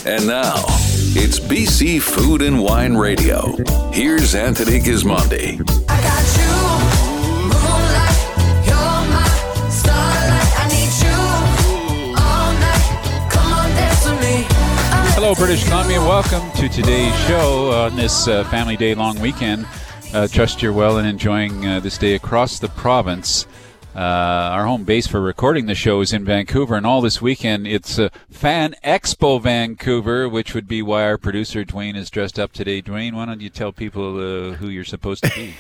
And now, it's BC Food and Wine Radio. Here's Anthony Gismondi. I got you, moonlight, you're my starlight. I need you all night. Come on, dance with me. Hello, British Columbia. Welcome to today's show on this Family Day long weekend. Trust you're well and enjoying this day across the province. Our home base for recording the show is in Vancouver, and all this weekend it's Fan Expo Vancouver, which would be why our producer Dwayne is dressed up today. Dwayne, why don't you tell people who you're supposed to be?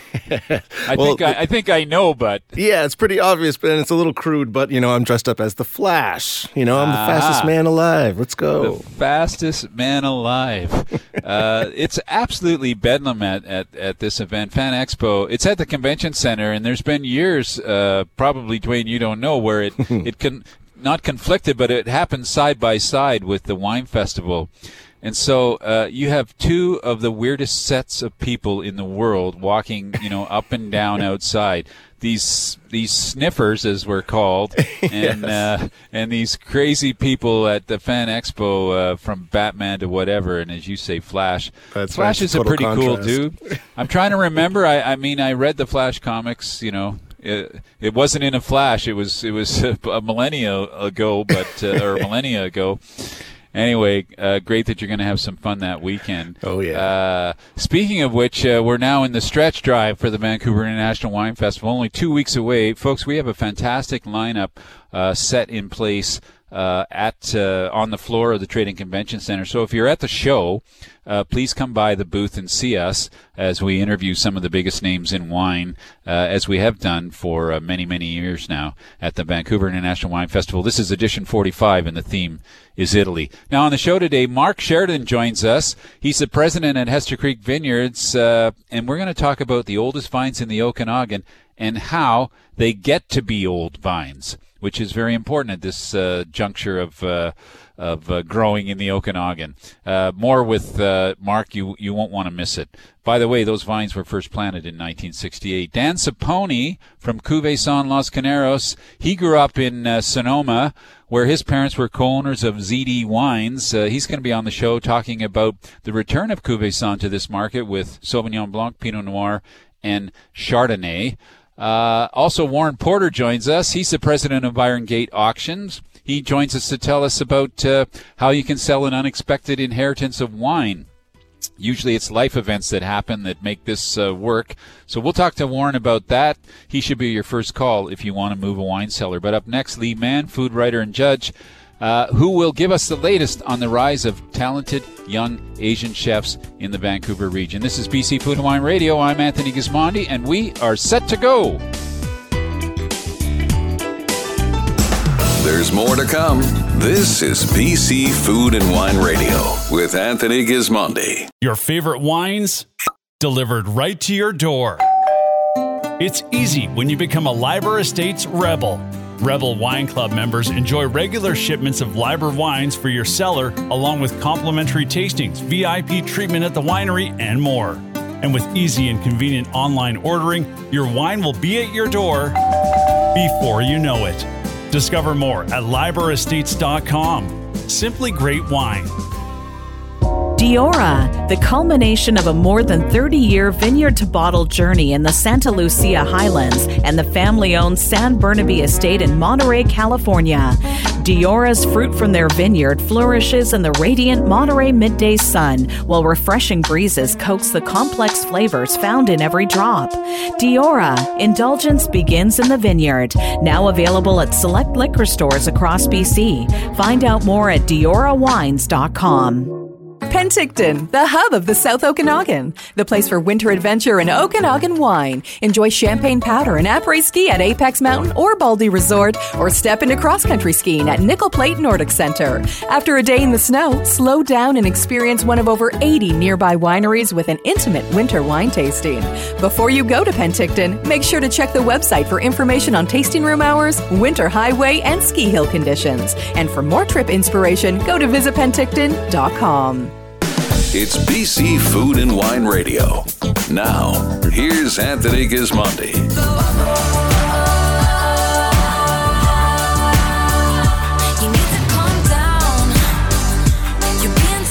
I think I know, but yeah, it's pretty obvious, but it's a little crude. But I'm dressed up as the Flash. I'm the fastest man alive. Let's go. The fastest man alive. It's absolutely bedlam at this event, Fan Expo. It's at the Convention Center, and there's been years. Probably, Dwayne, you don't know where it can not conflicted, but it happens side by side with the wine festival. And so you have two of the weirdest sets of people in the world walking, up and down outside. These sniffers, as we're called, and Yes. And these crazy people at the Fan Expo, from Batman to whatever, and as you say, Flash. That's Flash right, is a total pretty cool contrast. dude. I'm trying to remember. I read the Flash comics. It wasn't in a flash. It was a millennia ago, or millennia ago. Anyway, great that you're going to have some fun that weekend. Oh, yeah. Speaking of which, we're now in the stretch drive for the Vancouver International Wine Festival. Only 2 weeks away. Folks, we have a fantastic lineup set in place on the floor of the Trading Convention Center. So if you're at the show, please come by the booth and see us as we interview some of the biggest names in wine, as we have done for many, many years now at the Vancouver International Wine Festival. This is edition 45, and the theme is Italy. Now on the show today, Mark Sheridan joins us. He's the president at Hester Creek Vineyards, and we're going to talk about the oldest vines in the Okanagan and how they get to be old vines, which is very important at this juncture of growing in the Okanagan. More with Mark. You won't want to miss it. By the way, those vines were first planted in 1968. Dan Saponi from Cuvée San Los Caneros. He grew up in Sonoma, where his parents were co-owners of ZD Wines. He's going to be on the show talking about the return of Cuvée San to this market with Sauvignon Blanc, Pinot Noir, and Chardonnay. Also, Warren Porter joins us. He's the president of Iron Gate Auctions. He joins us to tell us about how you can sell an unexpected inheritance of wine. Usually it's life events that happen that make this work. So we'll talk to Warren about that. He should be your first call if you want to move a wine cellar. But up next, Lee Mann, food writer and judge, who will give us the latest on the rise of talented young Asian chefs in the Vancouver region. This is BC Food and Wine Radio. I'm Anthony Gismondi, and we are set to go. There's more to come. This is BC Food and Wine Radio with Anthony Gismondi. Your favorite wines delivered right to your door. It's easy when you become a Liber Estates Rebel. Rebel Wine Club members enjoy regular shipments of Liber wines for your cellar, along with complimentary tastings, VIP treatment at the winery, and more. And with easy and convenient online ordering, your wine will be at your door before you know it. Discover more at LiberEstates.com. Simply great wine. Diora, the culmination of a more than 30-year vineyard-to-bottle journey in the Santa Lucia Highlands and the family-owned San Burnaby Estate in Monterey, California. Diora's fruit from their vineyard flourishes in the radiant Monterey midday sun, while refreshing breezes coax the complex flavors found in every drop. Diora, indulgence begins in the vineyard. Now available at select liquor stores across BC. Find out more at diorawines.com. Penticton, the hub of the South Okanagan, the place for winter adventure and Okanagan wine. Enjoy champagne powder and après-ski at Apex Mountain or Baldy Resort, or step into cross-country skiing at Nickel Plate Nordic Center. After a day in the snow, slow down and experience one of over 80 nearby wineries with an intimate winter wine tasting. Before you go to Penticton, make sure to check the website for information on tasting room hours, winter highway, and ski hill conditions. And for more trip inspiration, go to visitpenticton.com. It's BC Food and Wine Radio. Now, here's Anthony Gismondi. You need to calm down. You're being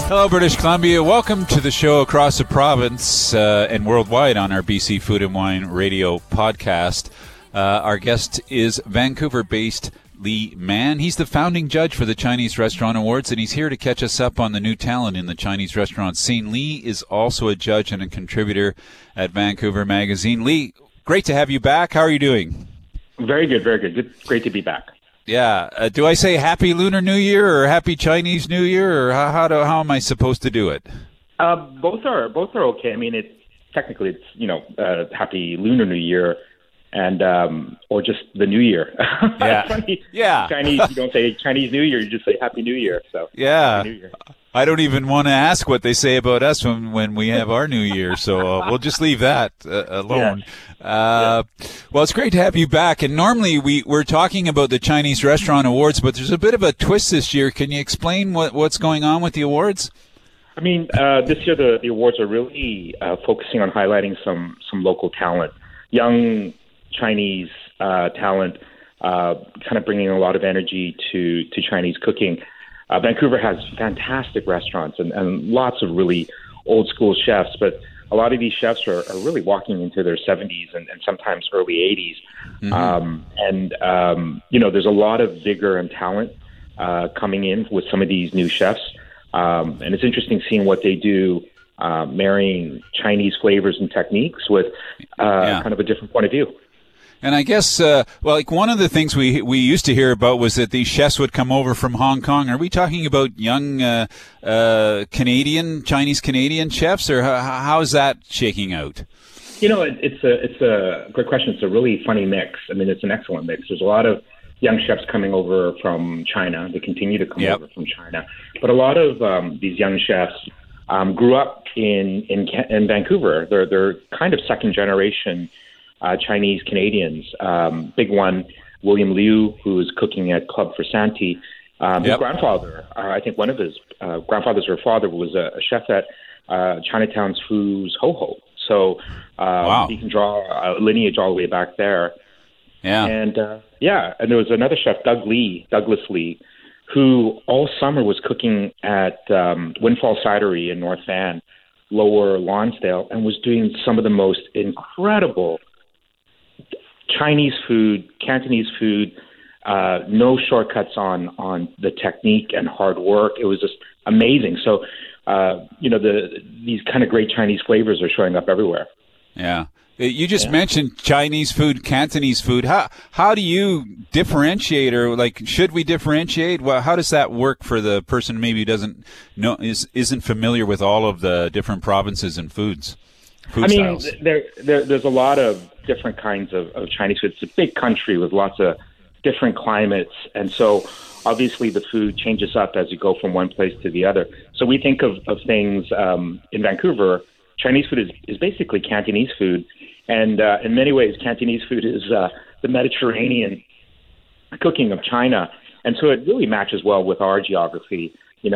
Hello, British Columbia. Welcome to the show across the province and worldwide on our BC Food and Wine Radio podcast. Our guest is Vancouver-based Lee Mann. He's the founding judge for the Chinese Restaurant Awards, and he's here to catch us up on the new talent in the Chinese restaurant scene. Lee is also a judge and a contributor at Vancouver Magazine. Lee, great to have you back. How are you doing? Very good, very good. Great to be back. Yeah. Do I say Happy Lunar New Year or Happy Chinese New Year, or how am I supposed to do it? Both are okay. I mean, technically it's Happy Lunar New Year, and or just the New Year. Yeah. Funny. Yeah. Chinese, you don't say Chinese New Year, you just say Happy New Year. So yeah. Happy New Year. I don't even want to ask what they say about us when we have our New Year, so we'll just leave that alone. Yeah. Well, it's great to have you back. And normally we're talking about the Chinese Restaurant Awards, but there's a bit of a twist this year. Can you explain what's going on with the awards? I mean, this year the awards are really focusing on highlighting some local talent, young Chinese talent, kind of bringing a lot of energy to Chinese cooking. Vancouver has fantastic restaurants and lots of really old school chefs, but a lot of these chefs are really walking into their 70s and sometimes early 80s. Mm-hmm. There's a lot of vigor and talent coming in with some of these new chefs. And it's interesting seeing what they do, marrying Chinese flavors and techniques with kind of a different point of view. And I guess, one of the things we used to hear about was that these chefs would come over from Hong Kong. Are we talking about young Chinese Canadian chefs, or how is that shaking out? It's a great question. It's a really funny mix. I mean, it's an excellent mix. There's a lot of young chefs coming over from China. They continue to come over from China, but a lot of these young chefs grew up in Vancouver. They're kind of second generation Chinese Canadians. Big one, William Liu, who is cooking at Club for Santee. His grandfather, I think one of his grandfathers or father was a chef at Chinatown's Fu's Ho Ho. So you can draw a lineage all the way back there. Yeah. And and there was another chef, Douglas Lee, who all summer was cooking at Windfall Cidery in North Van, Lower Lonsdale, and was doing some of the most incredible Chinese food, Cantonese food, no shortcuts on the technique and hard work. It was just amazing. So, these kind of great Chinese flavors are showing up everywhere. Yeah. You just mentioned Chinese food, Cantonese food. How do you differentiate, or should we differentiate? Well, how does that work for the person who maybe doesn't know, isn't familiar with all of the different provinces and food styles? There's a lot of different kinds of Chinese food. It's a big country with lots of different climates, and so obviously the food changes up as you go from one place to the other. So we think of things in Vancouver. Chinese food is basically Cantonese food, and in many ways Cantonese food is the Mediterranean cooking of China, and so it really matches well with our geography.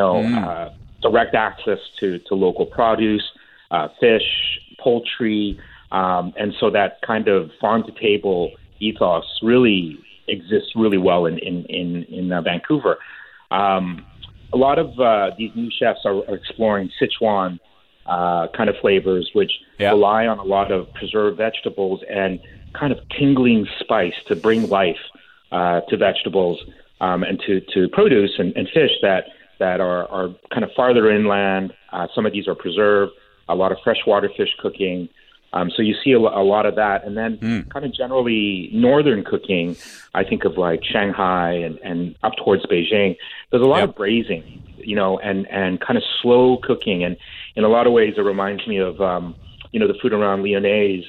Direct access to local produce, fish, poultry, and so that kind of farm-to-table ethos really exists really well in Vancouver. A lot of these new chefs are exploring Sichuan kind of flavors, which rely on a lot of preserved vegetables and kind of tingling spice to bring life to vegetables and to produce and fish that are kind of farther inland. Some of these are preserved, a lot of freshwater fish cooking. So you see a lot of that. And then kind of generally northern cooking, I think of like Shanghai and up towards Beijing. There's a lot of braising, and kind of slow cooking. And in a lot of ways, it reminds me of, the food around Lyon,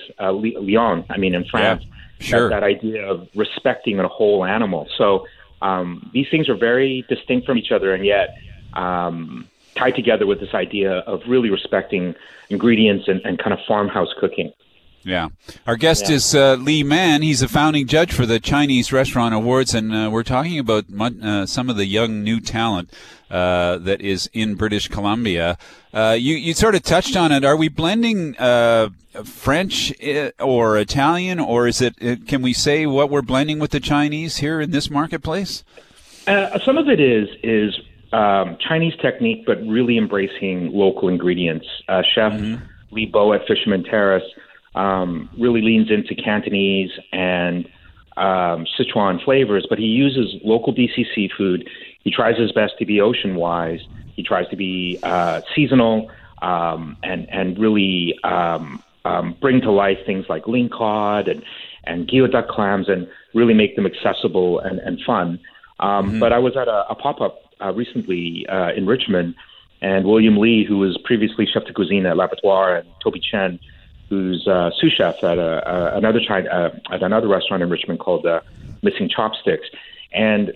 in France. Yeah, sure. That idea of respecting a whole animal. So these things are very distinct from each other, and yet tied together with this idea of really respecting ingredients and kind of farmhouse cooking. Yeah. Our guest is Lee Mann. He's a founding judge for the Chinese Restaurant Awards, and we're talking about some of the young new talent that is in British Columbia. You sort of touched on it. Are we blending French or Italian, or is it? Can we say what we're blending with the Chinese here in this marketplace? Some of it is Chinese technique, but really embracing local ingredients. Chef Li Bo at Fisherman Terrace really leans into Cantonese and Sichuan flavors, but he uses local BC seafood. He tries his best to be ocean-wise. He tries to be seasonal and really bring to life things like lingcod and geoduck clams and really make them accessible and fun. But I was at a pop-up recently in Richmond, and William Lee, who was previously chef de cuisine at L'Abattoir, and Toby Chen, who's sous chef at another restaurant in Richmond called Missing Chopsticks. And,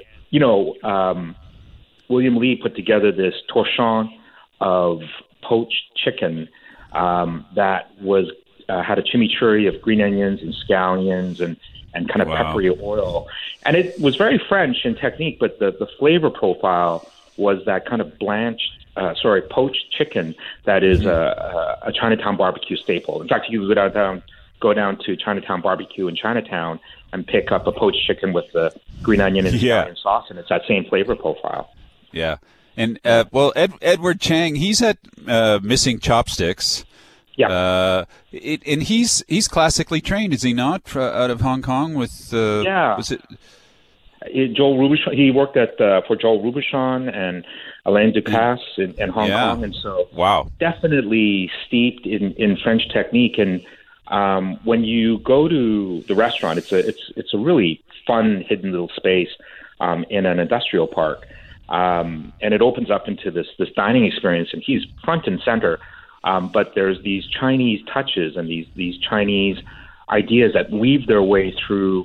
William Lee put together this torchon of poached chicken that was had a chimichurri of green onions and scallions and kind of peppery oil. And it was very French in technique, but the flavor profile was that kind of poached chicken that is a Chinatown barbecue staple. In fact, you could go down to Chinatown barbecue in Chinatown and pick up a poached chicken with the green onion and scallion sauce, and it's that same flavor profile. Yeah. And, Edward Chang, he's at Missing Chopsticks. Yeah. And he's classically trained, is he not, out of Hong Kong with was it Joel Robuchon? He worked for Joel Robuchon and Alain Ducasse in Hong Kong, and so definitely steeped in French technique. And when you go to the restaurant, it's a really fun hidden little space in an industrial park, and it opens up into this dining experience. And he's front and center. But there's these Chinese touches and these Chinese ideas that weave their way through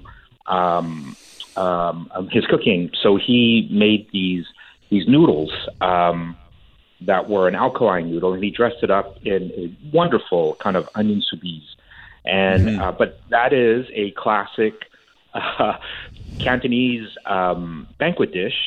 his cooking. So he made these noodles that were an alkaline noodle, and he dressed it up in a wonderful kind of onion soubise. And but that is a classic Cantonese banquet dish.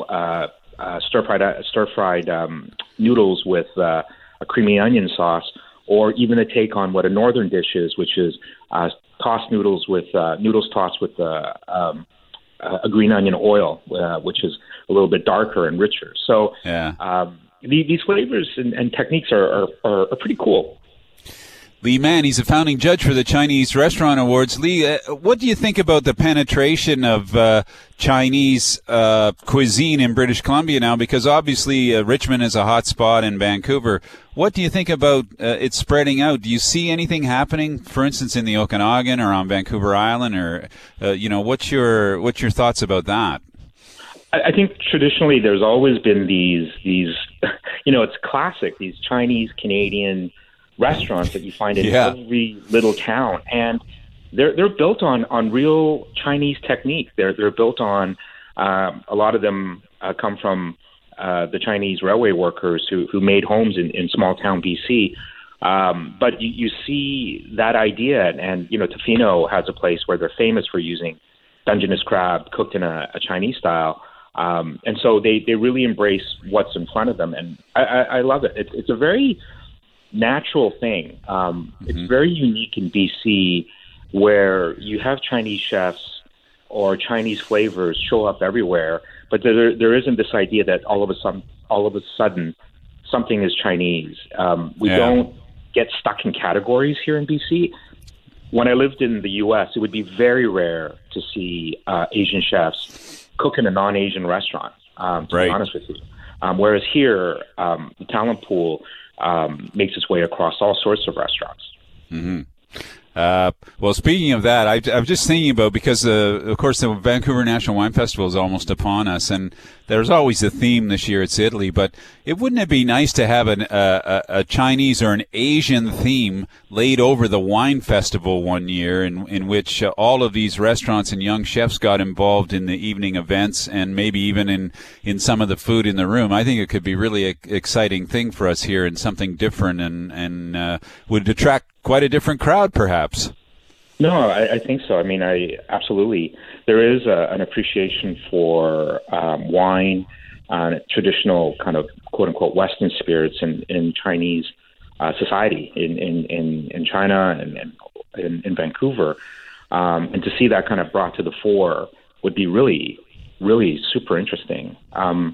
Stir-fried noodles with a creamy onion sauce, or even a take on what a northern dish is, which is tossed noodles with noodles tossed with a green onion oil, which is a little bit darker and richer. So these flavors and techniques are pretty cool. Lee Mann, he's a founding judge for the Chinese Restaurant Awards. Lee, what do you think about the penetration of Chinese cuisine in British Columbia now? Because obviously Richmond is a hot spot in Vancouver. What do you think about it spreading out? Do you see anything happening, for instance, in the Okanagan or on Vancouver Island? Or, what's your thoughts about that? I think traditionally there's always been these it's classic, these Chinese-Canadian restaurants that you find in every little town, and they're built on real Chinese technique. They're built on a lot of them come from the Chinese railway workers who made homes in small town BC. But you see that idea, and Tofino has a place where they're famous for using Dungeness crab cooked in a Chinese style. And so they really embrace what's in front of them, and I love it. It's a very natural thing. It's very unique in BC, where you have Chinese chefs or Chinese flavors show up everywhere, but there isn't this idea that all of a sudden something is Chinese. We don't get stuck in categories here in BC. When I lived in the U.S., it would be very rare to see Asian chefs cook in a non-Asian restaurant, to be honest with you. Whereas here, the talent pool makes its way across all sorts of restaurants. Well, speaking of that, I'm just thinking about, because of course the Vancouver National Wine Festival is almost upon us, and there's always a theme this year. It's Italy, but wouldn't it be nice to have a Chinese or an Asian theme laid over the wine festival one year, in which all of these restaurants and young chefs got involved in the evening events, and maybe even in some of the food in the room? I think it could be really an exciting thing for us here, and something different, and would attract quite a different crowd, perhaps. No, I think so. I mean, absolutely. There is an appreciation for wine, traditional kind of quote unquote Western spirits in Chinese society in China and in Vancouver, and to see that kind of brought to the fore would be really, really super interesting.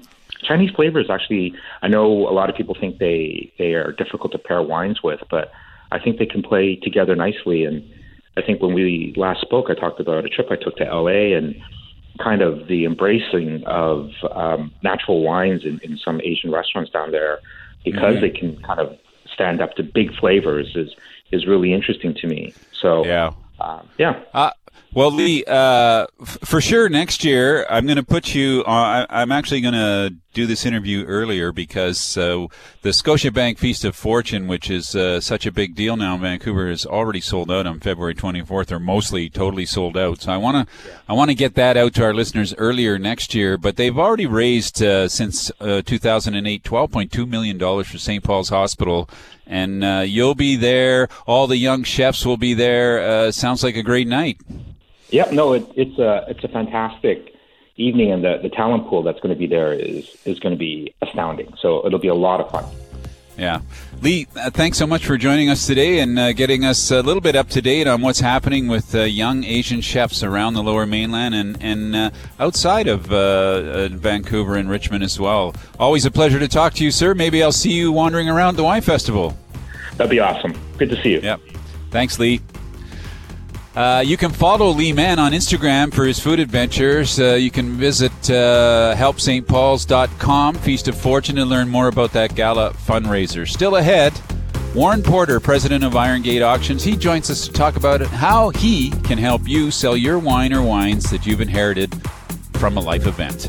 Chinese flavors actually, I know a lot of people think they are difficult to pair wines with, but I think they can play together nicely. And I think when we last spoke, I talked about a trip I took to LA and kind of the embracing of natural wines in some Asian restaurants down there, because they can kind of stand up to big flavors is really interesting to me. So, well, Lee, for sure next year, I'm going to put you on. I'm actually going to do this interview earlier because the Scotiabank Feast of Fortune, which is such a big deal now in Vancouver, is already sold out on February 24th, or mostly totally sold out. So I want to get that out to our listeners earlier next year. But they've already raised since 2008 $12.2 million for St. Paul's Hospital. And you'll be there. All the young chefs will be there. Sounds like a great night. Yep, no, it's a fantastic evening, and the talent pool that's going to be there is going to be astounding. So it'll be a lot of fun. Yeah. Lee, thanks so much for joining us today and getting us a little bit up to date on what's happening with young Asian chefs around the Lower Mainland and outside of Vancouver and Richmond as well. Always a pleasure to talk to you, sir. Maybe I'll see you wandering around the wine festival. That'd be awesome. Good to see you. Yep. Thanks, Lee. You can follow Lee Mann on Instagram for his food adventures. You can visit helpstpauls.com, Feast of Fortune, to learn more about that gala fundraiser. Still ahead, Warren Porter, president of Iron Gate Auctions. He joins us to talk about how he can help you sell your wine or wines that you've inherited from a life event.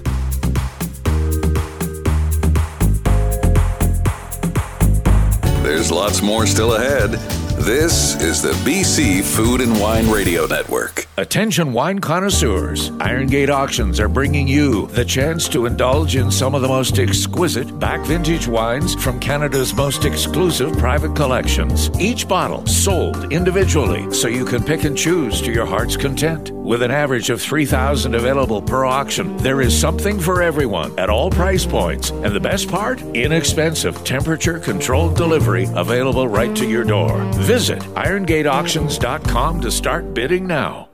There's lots more still ahead. This is the BC Food and Wine Radio Network. Attention wine connoisseurs. Iron Gate Auctions are bringing you the chance to indulge in some of the most exquisite back vintage wines from Canada's most exclusive private collections. Each bottle sold individually, so you can pick and choose to your heart's content. With an average of 3,000 available per auction, there is something for everyone at all price points. And the best part? Inexpensive, temperature-controlled delivery available right to your door. Visit IronGateAuctions.com to start bidding now.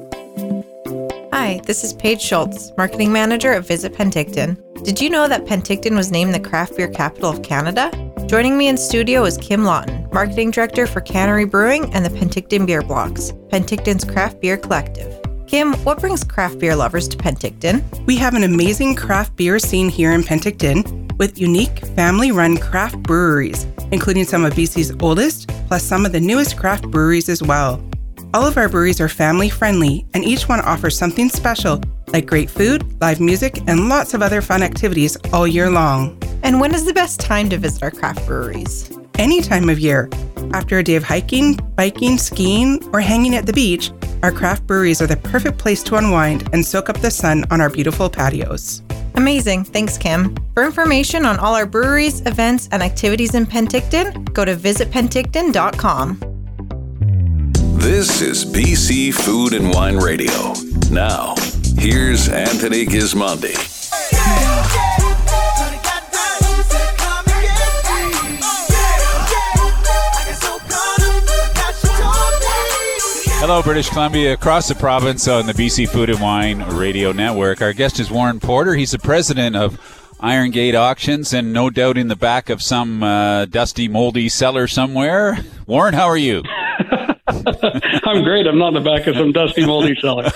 Hi, this is Paige Schultz, Marketing Manager at Visit Penticton. Did you know that Penticton was named the Craft Beer Capital of Canada? Joining me in studio is Kim Lawton, Marketing Director for Cannery Brewing and the Penticton Beer Blocks, Penticton's craft beer collective. Kim, what brings craft beer lovers to Penticton? We have an amazing craft beer scene here in Penticton with unique family-run craft breweries, including some of BC's oldest, plus some of the newest craft breweries as well. All of our breweries are family-friendly, and each one offers something special, like great food, live music, and lots of other fun activities all year long. And when is the best time to visit our craft breweries? Any time of year. After a day of hiking, biking, skiing, or hanging at the beach, our craft breweries are the perfect place to unwind and soak up the sun on our beautiful patios. Amazing. Thanks, Kim. For information on all our breweries, events, and activities in Penticton, go to visitpenticton.com. This is BC Food and Wine Radio. Now, here's Anthony Gismondi. Hello, British Columbia, across the province on the BC Food and Wine Radio Network. Our guest is Warren Porter. He's the president of Iron Gate Auctions, and no doubt in the back of some dusty, moldy cellar somewhere. Warren, how are you? I'm great. I'm not in the back of some dusty, moldy cellar.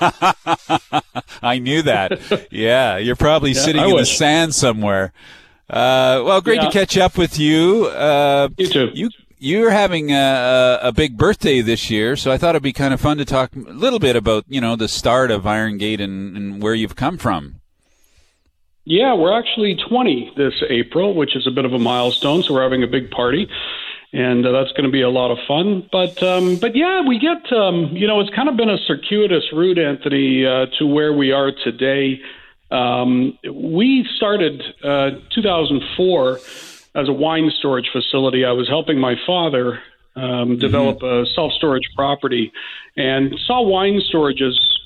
I knew that. Yeah, you're probably sitting in the sand somewhere. Well, great to catch up with you. You too. You're having a big birthday this year, so I thought it'd be kind of fun to talk a little bit about, the start of Iron Gate and where you've come from. Yeah, we're actually 20 this April, which is a bit of a milestone, so we're having a big party. And that's going to be a lot of fun. But yeah, we get, it's kind of been a circuitous route, Anthony, to where we are today. We started 2004 as a wine storage facility. I was helping my father develop a self-storage property and saw wine storage as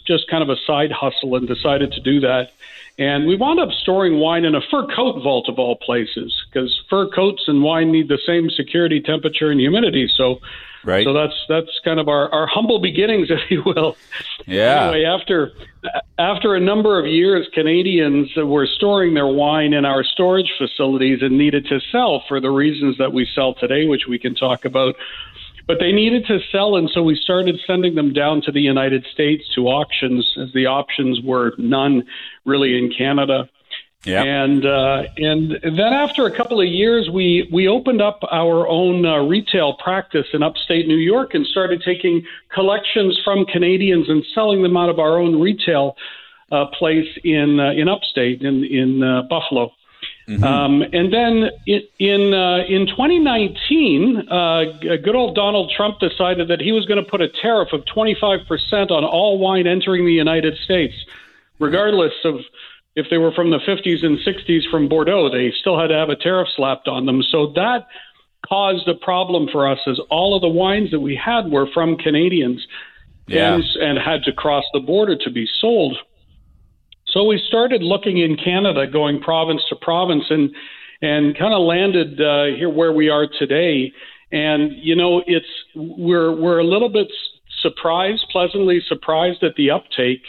just kind of a side hustle and decided to do that. And we wound up storing wine in a fur coat vault of all places, because fur coats and wine need the same security, temperature, and humidity. So that's kind of our humble beginnings, if you will. Yeah. Anyway, after a number of years, Canadians were storing their wine in our storage facilities and needed to sell for the reasons that we sell today, which we can talk about. But they needed to sell, and so we started sending them down to the United States to auctions, as the options were none really in Canada. Yeah. And then after a couple of years, we opened up our own retail practice in upstate New York and started taking collections from Canadians and selling them out of our own retail place in upstate in Buffalo. Mm-hmm. And then in 2019, good old Donald Trump decided that he was going to put a tariff of 25% on all wine entering the United States, regardless of if they were from the 50s and 60s from Bordeaux. They still had to have a tariff slapped on them. So that caused a problem for us, as all of the wines that we had were from Canadians and had to cross the border to be sold. So we started looking in Canada, going province to province, and kind of landed here where we are today. And we're a little bit pleasantly surprised at the uptake.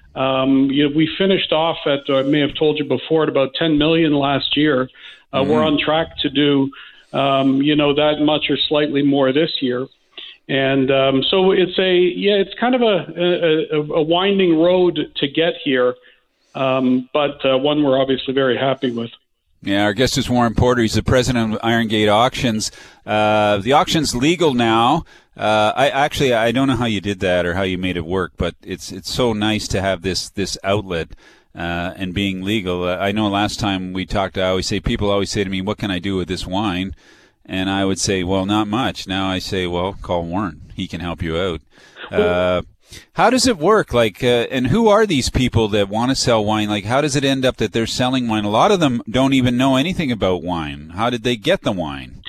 We finished off at, I may have told you before, at about 10 million last year. We're on track to do that much or slightly more this year. And so it's kind of a winding road to get here. But one we're obviously very happy with. Yeah, our guest is Warren Porter. He's the president of Iron Gate Auctions. The auction's legal now. I don't know how you did that or how you made it work, but it's so nice to have this outlet and being legal. I know last time we talked, people always say to me, "What can I do with this wine?" And I would say, "Well, not much." Now I say, "Well, call Warren. He can help you out." How does it work? And who are these people that want to sell wine? How does it end up that they're selling wine? A lot of them don't even know anything about wine. How did they get the wine?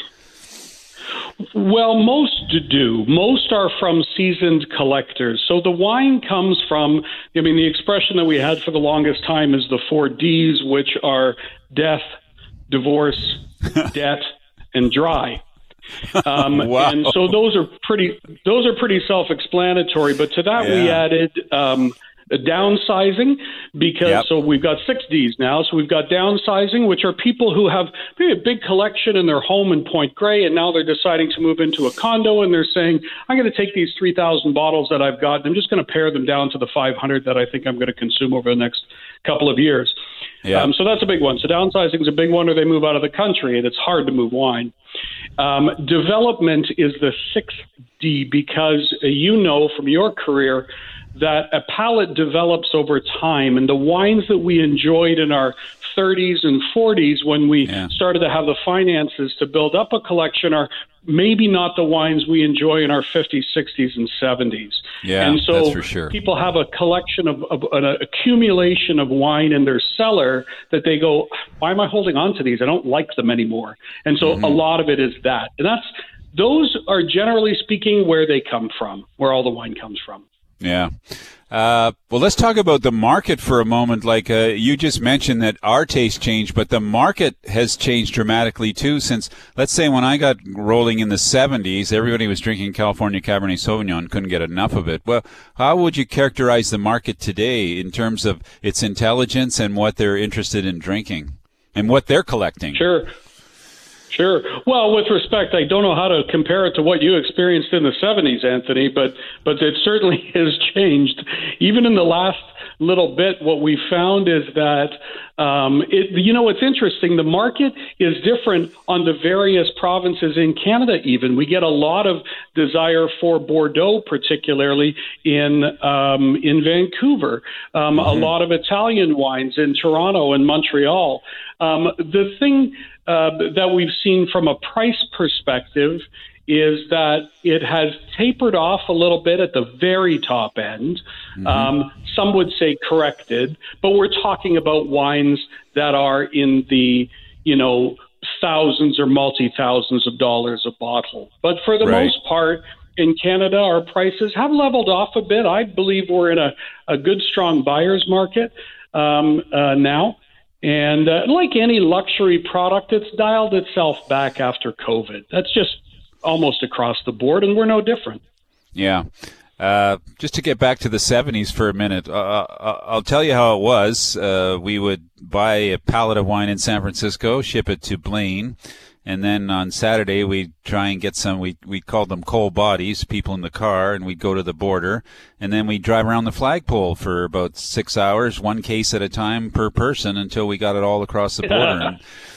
Well, most do. Most are from seasoned collectors. So the wine comes from, the expression that we had for the longest time is the 4 Ds, which are death, divorce, debt, and dry. Wow. And so those are pretty self-explanatory. But to that we added downsizing, because so we've got 6 Ds now. So we've got downsizing, which are people who have maybe a big collection in their home in Point Grey, and now they're deciding to move into a condo, and they're saying, I'm going to take these 3,000 bottles that I've got, and I'm just going to pare them down to the 500 that I think I'm going to consume over the next couple of years. Yeah. So that's a big one. So downsizing is a big one, or they move out of the country, and it's hard to move wine. Development is the 6th D, because from your career that a palate develops over time, and the wines that we enjoyed in our 30s and 40s when we started to have the finances to build up a collection are maybe not the wines we enjoy in our 50s, 60s, and 70s. Yeah, and so that's for sure. People have a collection of an accumulation of wine in their cellar that they go, why am I holding on to these? I don't like them anymore. And so a lot of it is that. And those are, generally speaking, where they come from, where all the wine comes from. Yeah. Well, let's talk about the market for a moment. You just mentioned that our taste changed, but the market has changed dramatically too since, let's say, when I got rolling in the 70s, everybody was drinking California Cabernet Sauvignon, couldn't get enough of it. Well, how would you characterize the market today in terms of its intelligence and what they're interested in drinking and what they're collecting? Sure. Well, with respect, I don't know how to compare it to what you experienced in the 70s, Anthony, but it certainly has changed. Even in the last little bit, what we found is that, it's interesting. The market is different on the various provinces in Canada even. We get a lot of desire for Bordeaux, particularly in Vancouver. A lot of Italian wines in Toronto and Montreal. The thing that we've seen from a price perspective is that it has tapered off a little bit at the very top end. Some would say corrected, but we're talking about wines that are in the, thousands or multi-thousands of dollars a bottle. But for the most part, in Canada, our prices have leveled off a bit. I believe we're in a good, strong buyer's market now. And like any luxury product, it's dialed itself back after COVID. That's just almost across the board, and we're no different. Yeah. Just to get back to the 70s for a minute, I'll tell you how it was. We would buy a pallet of wine in San Francisco, ship it to Blaine, and then on Saturday we'd try and get some, we called them cold bodies, people in the car, and we'd go to the border, and then we'd drive around the flagpole for about 6 hours, one case at a time per person, until we got it all across the border.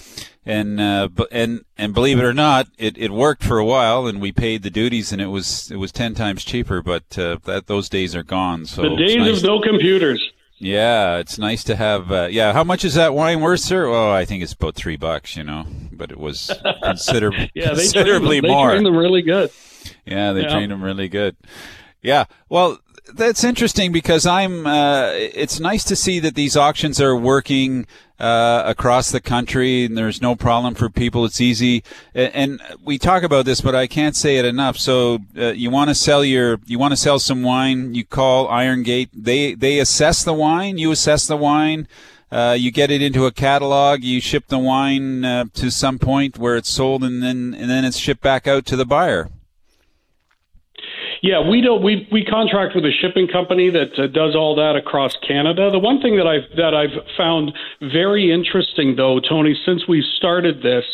And believe it or not, it worked for a while, and we paid the duties, and it was 10 times cheaper. But those days are gone. So the days of no computers. Yeah, it's nice to have. How much is that wine worth, sir? Oh, I think it's about $3. But it was considerably more. They train them really good. Yeah, they train them really good. Yeah, well, that's interesting because it's nice to see that these auctions are working across the country, and there's no problem for people. It's easy, and we talk about this, but I can't say it enough. So you want to sell some wine, you call Iron Gate. They assess the wine. You assess the wine. You get it into a catalog. You ship the wine to some point where it's sold, and then it's shipped back out to the buyer. Yeah, we contract with a shipping company that does all that across Canada. The one thing that I've found very interesting, though, Tony, since we started this,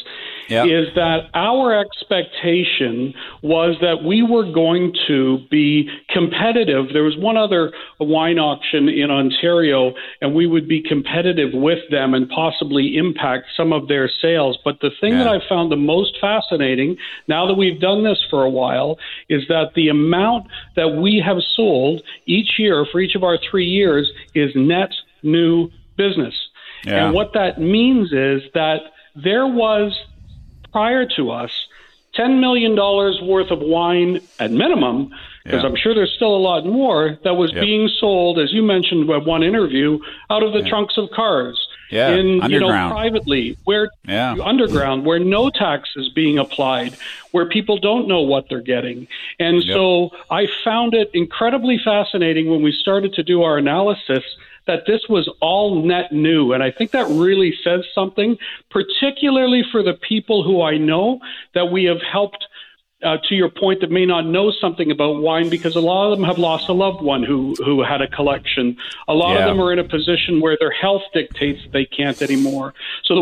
is that our expectation was that we were going to be competitive. There was one other wine auction in Ontario, and we would be competitive with them and possibly impact some of their sales. But the thing that I found the most fascinating, now that we've done this for a while, is that the amount that we have sold each year for each of our 3 years is net new business. Yeah. And what that means is that there was, prior to us, $10 million worth of wine at minimum, because I'm sure there's still a lot more, that was being sold, as you mentioned in one interview, out of the trunks of cars. Underground. Privately, underground, where no tax is being applied, where people don't know what they're getting. And so I found it incredibly fascinating when we started to do our analysis that this was all net new. And I think that really says something, particularly for the people who I know that we have helped, to your point, that may not know something about wine, because a lot of them have lost a loved one who had a collection. A lot of them are in a position where their health dictates they can't anymore,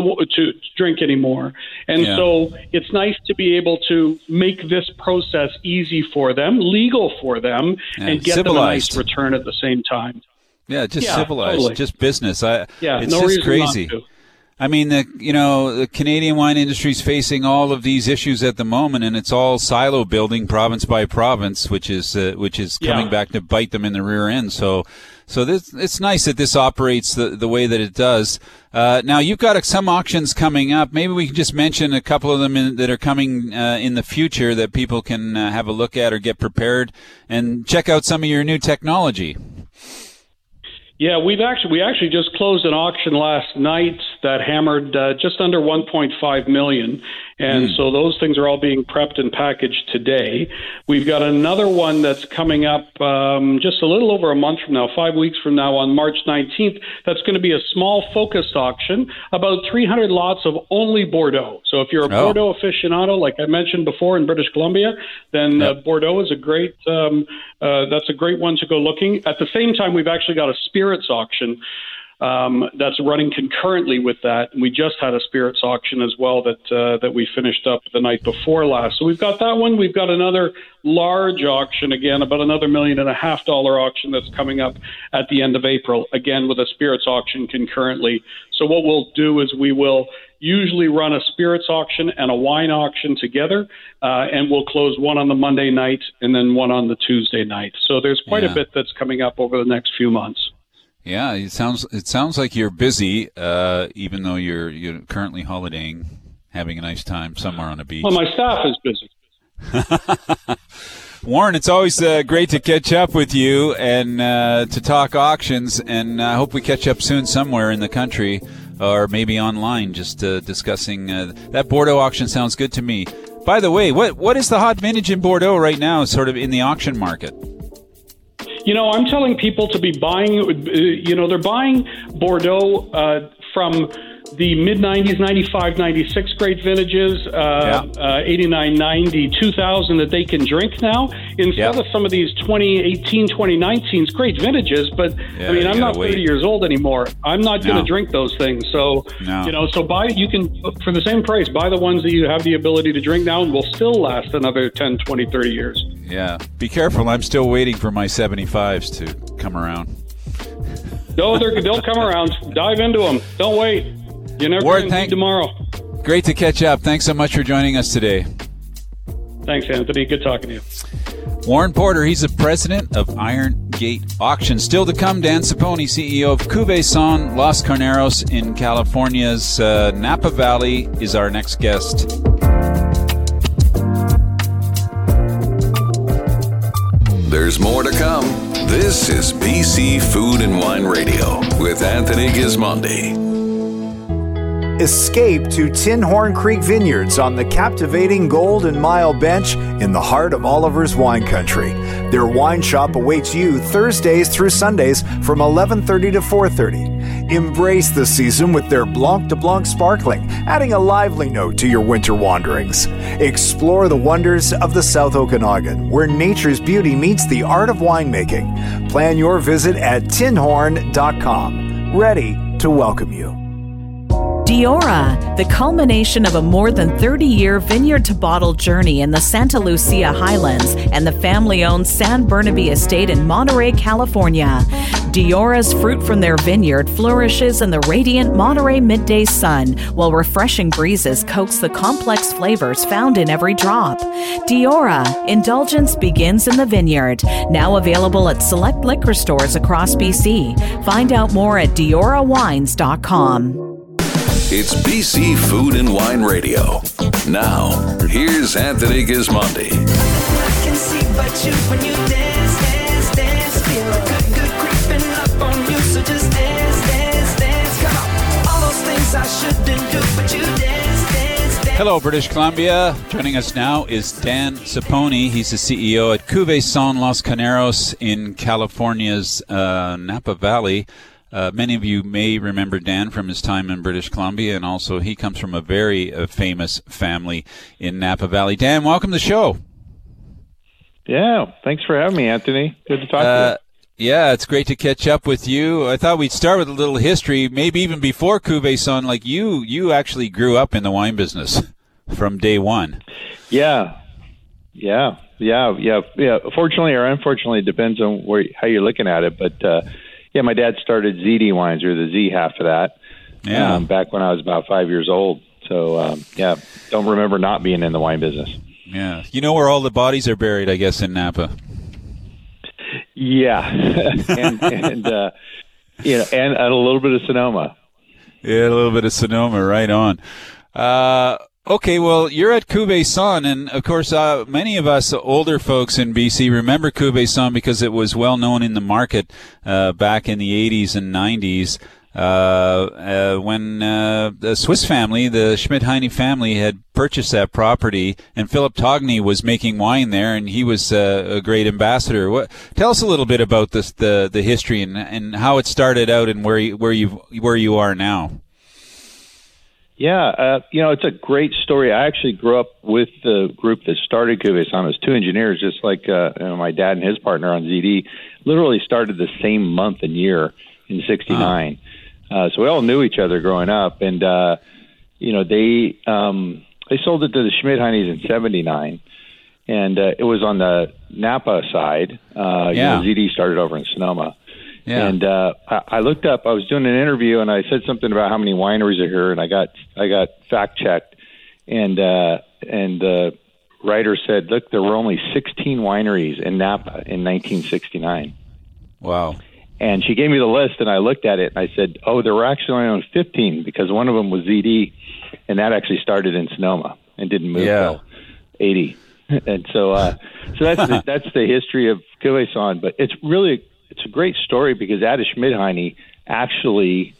to drink anymore. And so it's nice to be able to make this process easy for them, legal for them, and get them a nice return at the same time. Yeah, just civilized, just business. It's no just crazy. not to. I mean, the Canadian wine industry is facing all of these issues at the moment, and it's all silo building, province by province, which is coming back to bite them in the rear end. So it's nice that this operates the way that it does. Now you've got some auctions coming up. Maybe we can just mention a couple of them that are coming in the future that people can have a look at or get prepared and check out some of your new technology. Yeah, we actually just closed an auction last night that hammered just under $1.5 million. And so those things are all being prepped and packaged today. We've got another one that's coming up just a little over a month from now, 5 weeks from now, on March 19th. That's going to be a small focused auction, about 300 lots of only Bordeaux. So if you're a Bordeaux aficionado, like I mentioned before in British Columbia, then Bordeaux is a great that's a great one to go looking. At the same time, we've actually got a spirits auction that's running concurrently with that. And we just had a spirits auction as well that we finished up the night before last. So we've got that one. We've got another large auction, again, about another $1.5 million auction that's coming up at the end of April, again with a spirits auction concurrently. So what we'll do is we will usually run a spirits auction and a wine auction together, and we'll close one on the Monday night and then one on the Tuesday night. So there's quite a bit that's coming up over the next few months. Yeah, it sounds like you're busy, even though you're currently holidaying, having a nice time somewhere on a beach. Well, my staff is busy. Warren, it's always great to catch up with you and to talk auctions, and I hope we catch up soon somewhere in the country or maybe online, just discussing that Bordeaux auction. Sounds good to me. By the way, what is the hot vintage in Bordeaux right now, sort of in the auction market? I'm telling people to be buying, they're buying Bordeaux from the mid-90s, 95, 96 great vintages, 89, 90, 2000 that they can drink now, instead of some of these 2018, 2019's great vintages. But, I'm not 30 years old anymore. I'm not going to drink those things. So, so you can, for the same price, buy the ones that you have the ability to drink now and will still last another 10, 20, 30 years. Yeah. Be careful. I'm still waiting for my 75s to come around. No, they'll come around. Dive into them. Don't wait. You never Ward, tomorrow. Great to catch up. Thanks so much for joining us today. Thanks, Anthony. Good talking to you. Warren Porter, he's the president of Iron Gate Auctions. Still to come, Dan Sapone, CEO of Cuvée Son Los Carneros in California's Napa Valley, is our next guest. There's more to come. This is BC Food and Wine Radio with Anthony Gismondi. Escape to Tin Horn Creek Vineyards on the captivating Golden Mile Bench in the heart of Oliver's wine country. Their wine shop awaits you Thursdays through Sundays from 11:30 to 4:30. Embrace the season with their Blanc de Blanc Sparkling, adding a lively note to your winter wanderings. Explore the wonders of the South Okanagan, where nature's beauty meets the art of winemaking. Plan your visit at tinhorn.com. Ready to welcome you. Diora, the culmination of a more than 30-year vineyard-to-bottle journey in the Santa Lucia Highlands and the family-owned San Burnaby estate in Monterey, California. Diora's fruit from their vineyard flourishes in the radiant Monterey midday sun, while refreshing breezes coax the complex flavors found in every drop. Diora, indulgence begins in the vineyard. Now available at select liquor stores across BC. Find out more at diorawines.com. It's BC Food and Wine Radio. Now, here's Anthony Gismondi. I can see but you when you dance. Feel good creeping up on you, so just dance. Come on, all those things I shouldn't do, but you dance. Hello, British Columbia. Joining us now is Dan Sapone. He's the CEO at Cuvée Son Los Carneros in California's Napa Valley. Many of you may remember Dan from his time in British Columbia, and also he comes from a very famous family in Napa Valley. Dan, welcome to the show. Yeah, thanks for having me, Anthony. Good to talk to you. Yeah, it's great to catch up with you. I thought we'd start with a little history, maybe even before Cuvée Son. Like you actually grew up in the wine business from day one. Yeah. Fortunately or unfortunately, it depends on how you're looking at it, but my dad started ZD Wines, or the Z half of that, back when I was about 5 years old. So, don't remember not being in the wine business. Yeah. You know where all the bodies are buried, I guess, in Napa? Yeah. and a little bit of Sonoma. Yeah, a little bit of Sonoma, right on. Okay, well, you're at Cuvée Son, and of course, many of us older folks in BC remember Cuvée Son because it was well known in the market back in the 80s and 90s when the Swiss family, the Schmidt-Heine family, had purchased that property, and Philip Togny was making wine there, and he was a great ambassador. Tell us a little bit about this, the history and how it started out and where you are now. Yeah, it's a great story. I actually grew up with the group that started Cuvée Son. It was two engineers, just like my dad and his partner on ZD, literally started the same month and year in '69. So we all knew each other growing up, and they sold it to the Schmidt-Heines in '79, and it was on the Napa side. ZD started over in Sonoma. Yeah. And I looked up. I was doing an interview, and I said something about how many wineries are here, and I got fact checked, and the writer said, "Look, there were only 16 wineries in Napa in 1969." Wow! And she gave me the list, and I looked at it, and I said, "Oh, there were actually only 15 because one of them was ZD, and that actually started in Sonoma and didn't move till '80." And so that's the history of Cuvée Son, but it's a great story because Ada Schmidt-Heine actually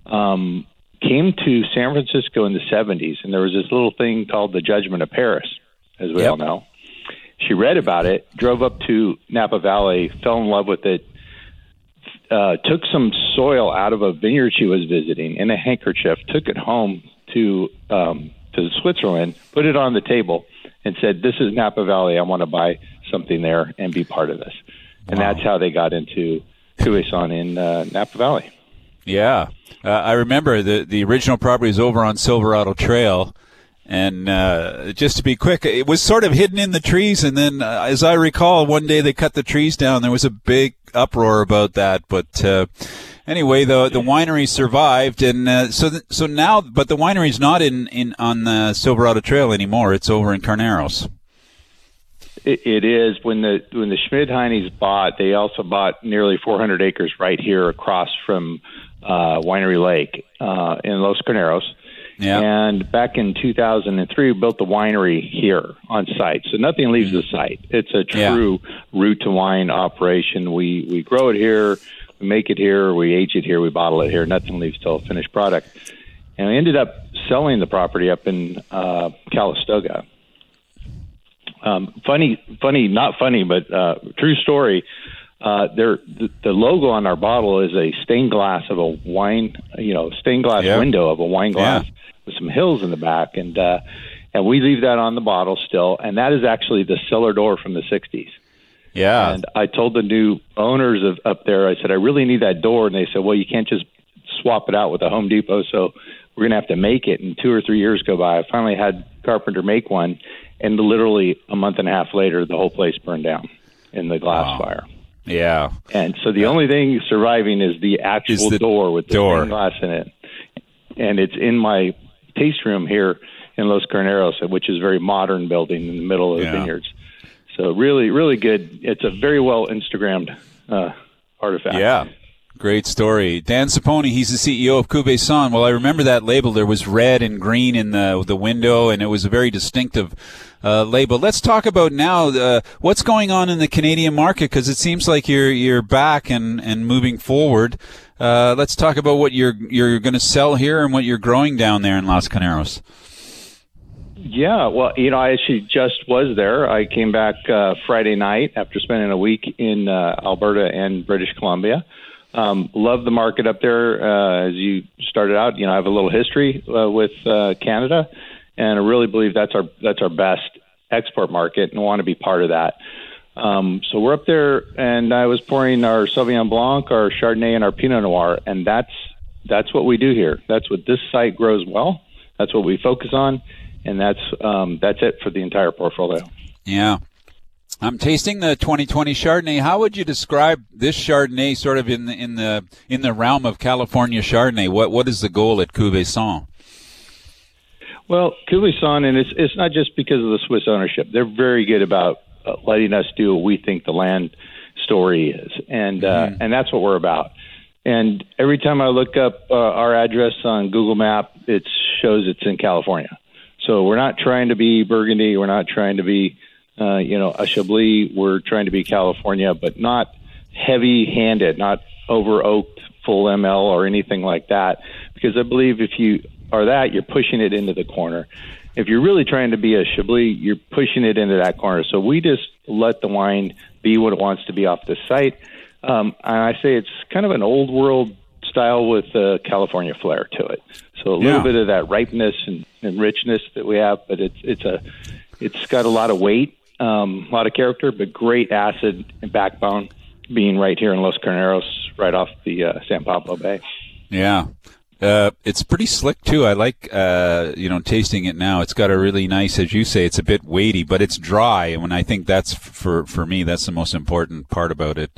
came to San Francisco in the 70s, and there was this little thing called the Judgment of Paris. as we all know. She read about it, drove up to Napa Valley, fell in love with it, took some soil out of a vineyard she was visiting in a handkerchief, took it home to Switzerland, put it on the table, and said, "This is Napa Valley. I want to buy something there and be part of this." And that's how they got into Cuvée in Napa Valley. Yeah. I remember the original property was over on Silverado Trail. And just to be quick, it was sort of hidden in the trees. And then, as I recall, one day they cut the trees down. There was a big uproar about that. But anyway, the winery survived. And so now, but the winery's not on the Silverado Trail anymore. It's over in Carneros. It is. When the Schmid-Heine's bought, they also bought nearly 400 acres right here across from Winery Lake in Los Carneros. Yeah. And back in 2003, we built the winery here on site. So nothing leaves the site. It's a true root to wine operation. We grow it here, we make it here, we age it here, we bottle it here. Nothing leaves till a finished product. And we ended up selling the property up in Calistoga. Funny, not funny, but true story. The logo on our bottle is a stained glass of a wine, stained glass window of a wine glass with some hills in the back, and we leave that on the bottle still, and that is actually the cellar door from the 60s. Yeah. And I told the new owners of up there, I said, I really need that door, and they said, well, you can't just swap it out with a Home Depot, so we're going to have to make it. And 2 or 3 years go by. I finally had Carpenter make one, and literally a month and a half later, the whole place burned down in the glass fire. Yeah. And so the only thing surviving is the actual door with the stained glass in it. And it's in my taste room here in Los Carneros, which is a very modern building in the middle of the vineyards. So really, really good. It's a very well Instagrammed artifact. Yeah. Great story. Dan Saponi, he's the CEO of Cuvée. Well, I remember that label. There was red and green in the window, and it was a very distinctive label. Let's talk about now what's going on in the Canadian market, because it seems like you're back and moving forward. Let's talk about what you're going to sell here and what you're growing down there in Los Carneros. Yeah, well, I actually just was there. I came back Friday night after spending a week in Alberta and British Columbia. Love the market up there. As you started out, I have a little history with Canada, and I really believe that's our best export market, and want to be part of that. So we're up there, and I was pouring our Sauvignon Blanc, our Chardonnay, and our Pinot Noir, and that's what we do here. That's what this site grows well. That's what we focus on, and that's it for the entire portfolio. Yeah. I'm tasting the 2020 Chardonnay. How would you describe this Chardonnay, sort of in the realm of California Chardonnay? What is the goal at Cuvée? Well, Cuvée, and it's not just because of the Swiss ownership. They're very good about letting us do what we think the land story is, and that's what we're about. And every time I look up our address on Google Map, it shows it's in California. So we're not trying to be Burgundy. We're not trying to be a Chablis. We're trying to be California, but not heavy-handed, not over-oaked, full ML or anything like that. Because I believe if you are that, you're pushing it into the corner. If you're really trying to be a Chablis, you're pushing it into that corner. So we just let the wine be what it wants to be off the site. And I say it's kind of an old world style with a California flair to it. So a little bit of that ripeness and richness that we have, but it's got a lot of weight. A lot of character, but great acid and backbone, being right here in Los Carneros, right off the San Pablo Bay. Yeah. It's pretty slick, too. I like, tasting it now. It's got a really nice, as you say, it's a bit weighty, but it's dry. And I think that's, for me, that's the most important part about it.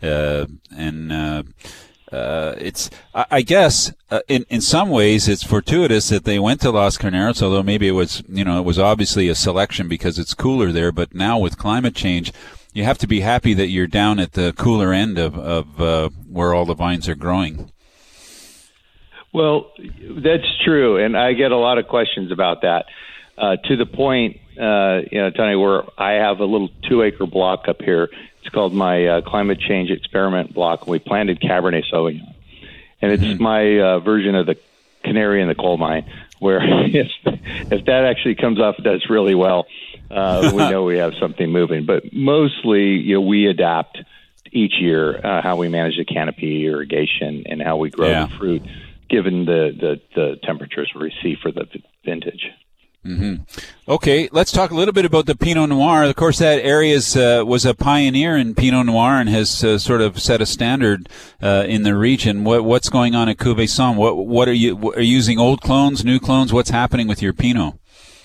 It's, I guess, in some ways, it's fortuitous that they went to Los Carneros, although maybe it was obviously a selection because it's cooler there. But now with climate change, you have to be happy that you're down at the cooler end of where all the vines are growing. Well, that's true, and I get a lot of questions about that. To the point, Tony, where I have a little 2-acre block up here. It's called my climate change experiment block. We planted Cabernet Sauvignon, and it's my version of the canary in the coal mine, where if that actually comes off, it does really well. we know we have something moving. But mostly, we adapt each year how we manage the canopy, irrigation, and how we grow the fruit, given the temperatures we see for the vintage. Mm-hmm. Okay, let's talk a little bit about the Pinot Noir. Of course, that area was a pioneer in Pinot Noir and has sort of set a standard in the region. What's going on at Cuvée Somme? What are you using? Old clones, new clones? What's happening with your Pinot?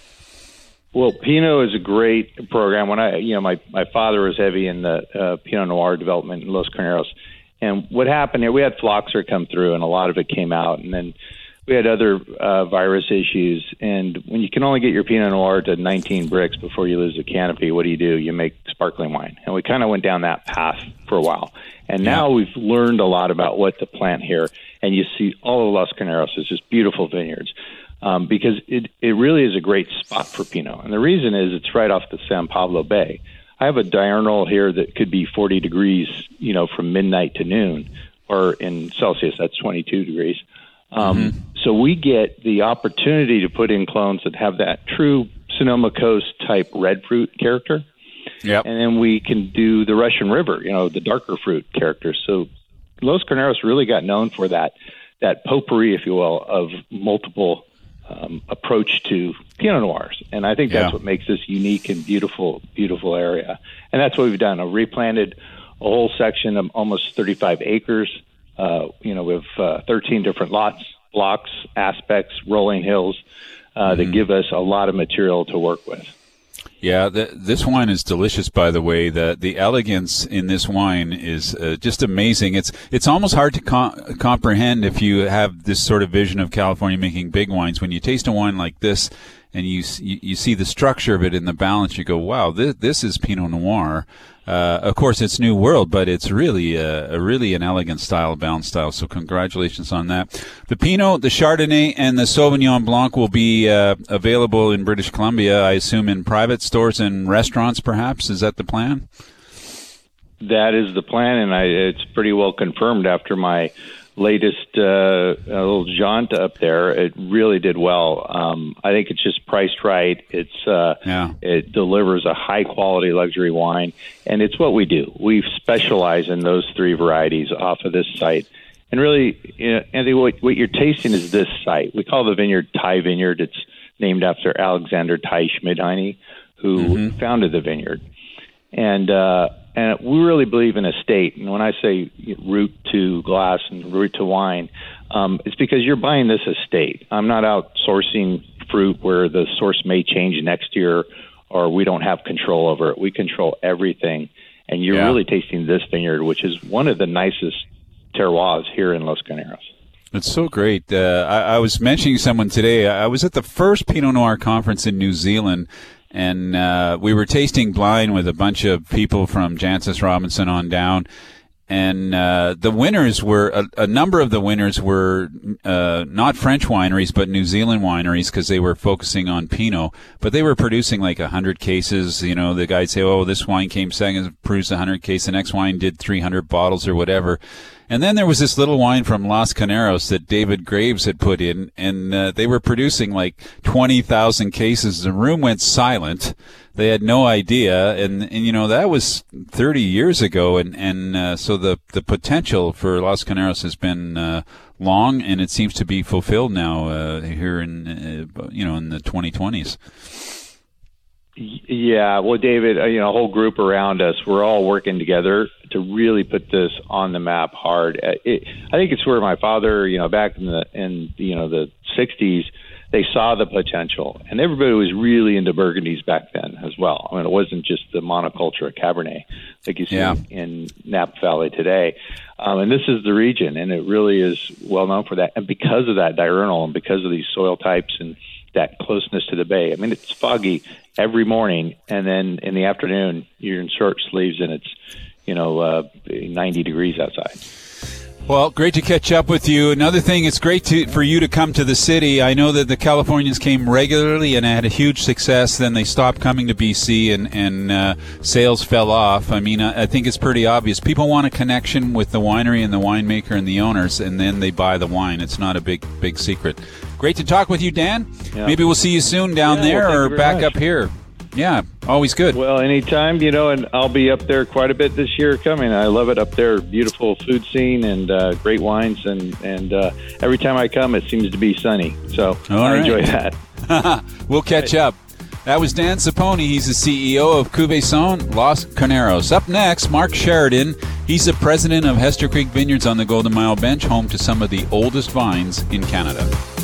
Well, Pinot is a great program. When my father was heavy in the Pinot Noir development in Los Carneros, and what happened here, we had phylloxera come through, and a lot of it came out, and then we had other virus issues. And when you can only get your Pinot Noir to 19 bricks before you lose the canopy, what do? You make sparkling wine. And we kind of went down that path for a while. And now we've learned a lot about what to plant here. And you see all of Los Carneros is just beautiful vineyards because it really is a great spot for Pinot. And the reason is it's right off the San Pablo Bay. I have a diurnal here that could be 40 degrees, from midnight to noon, or in Celsius, that's 22 degrees. So we get the opportunity to put in clones that have that true Sonoma Coast type red fruit character. Yep. And then we can do the Russian River, the darker fruit character. So Los Carneros really got known for that potpourri, if you will, of multiple approach to Pinot Noirs. And I think that's what makes this unique and beautiful, beautiful area. And that's what we've done. I've replanted a whole section of almost 35 acres. We have 13 different lots, blocks, aspects, rolling hills that give us a lot of material to work with. Yeah, this wine is delicious, by the way. The elegance in this wine is just amazing. It's almost hard to comprehend if you have this sort of vision of California making big wines. When you taste a wine like this and you see the structure of it in the balance, you go, wow, this is Pinot Noir. Of course, it's New World, but it's really an elegant style, balanced style. So congratulations on that. The Pinot, the Chardonnay, and the Sauvignon Blanc will be available in British Columbia, I assume, in private stores and restaurants, perhaps. Is that the plan? That is the plan, and it's pretty well confirmed after my latest little jaunt up there. It really did well. I think it's just priced right. It delivers a high quality luxury wine, and it's what we do. We specialize in those three varieties off of this site. And really, Anthony, what you're tasting is this site. We call the vineyard Thai Vineyard. It's named after Alexander Thai Schmidheiny, who founded the vineyard. And we really believe in estate. And when I say root to glass and root to wine, it's because you're buying this estate. I'm not out sourcing fruit where the source may change next year or we don't have control over it. We control everything. And you're really tasting this vineyard, which is one of the nicest terroirs here in Los Carneros. It's so great. I was mentioning to someone today, I was at the first Pinot Noir conference in New Zealand, and we were tasting blind with a bunch of people from Jancis Robinson on down. And the winners were, a number of the winners were not French wineries, but New Zealand wineries, because they were focusing on Pinot. But they were producing like 100 cases. The guy'd say, oh, this wine came second, produced 100 cases. The next wine did 300 bottles or whatever. And then there was this little wine from Los Carneros that David Graves had put in, and they were producing like 20,000 cases. The room went silent. They had no idea, and that was 30 years ago, and so the potential for Los Carneros has been long, and it seems to be fulfilled now here in in the 2020s. Yeah, well, David, a whole group around us, we're all working together to really put this on the map hard. I think it's where my father, back in the 60s, they saw the potential, and everybody was really into Burgundies back then as well. I mean, it wasn't just the monoculture of Cabernet like you see in Napa Valley today. And this is the region, and it really is well known for that. And because of that diurnal and because of these soil types and that closeness to the bay, I mean, it's foggy every morning, and then in the afternoon, you're in short sleeves, and it's 90 degrees outside. Well, great to catch up with you. Another thing, it's great for you to come to the city. I know that the Californians came regularly and had a huge success. Then they stopped coming to BC and sales fell off. I mean, I think it's pretty obvious. People want a connection with the winery and the winemaker and the owners, and then they buy the wine. It's not a big secret. Great to talk with you, Dan. Yeah. Maybe we'll see you soon down there or back up here. Yeah, always good. Well, anytime, and I'll be up there quite a bit this year coming. I love it up there. Beautiful food scene and great wines. And every time I come, it seems to be sunny. So I enjoy that. We'll catch up. That was Dan Sapone. He's the CEO of Cuvée Los Carneros. Up next, Mark Sheridan. He's the president of Hester Creek Vineyards on the Golden Mile Bench, home to some of the oldest vines in Canada.